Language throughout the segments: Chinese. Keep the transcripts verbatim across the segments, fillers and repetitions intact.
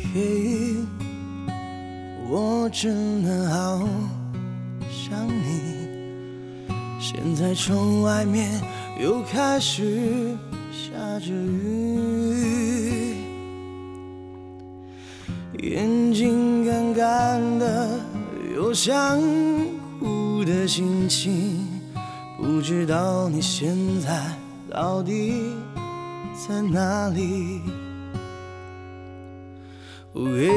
嘿，我真的好想你。现在窗外面又开始下着雨，眼睛干干的，有想哭的心情。不知道你现在到底在哪里？喂，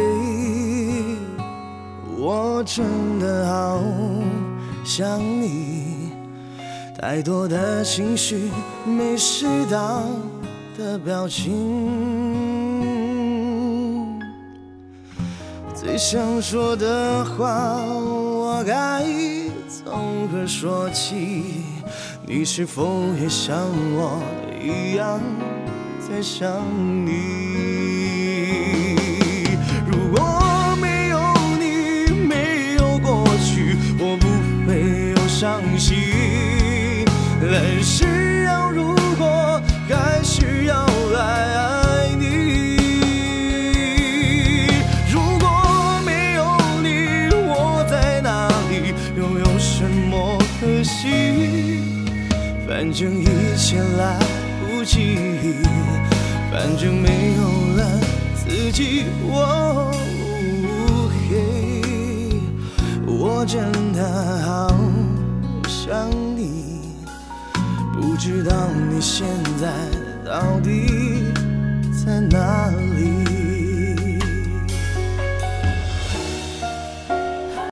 我真的好想你，太多的情绪没适当的表情，最想说的话我该从何说起？你是否也像我一样在想你？如果没有你，没有过去，我不会有伤心。但是要如果还是要爱爱你，如果没有你，我在哪里，又有什么可惜？反正一切来不及，反正没有了自己。哦，嘿，我真的好想你，不知道你现在到底在哪里？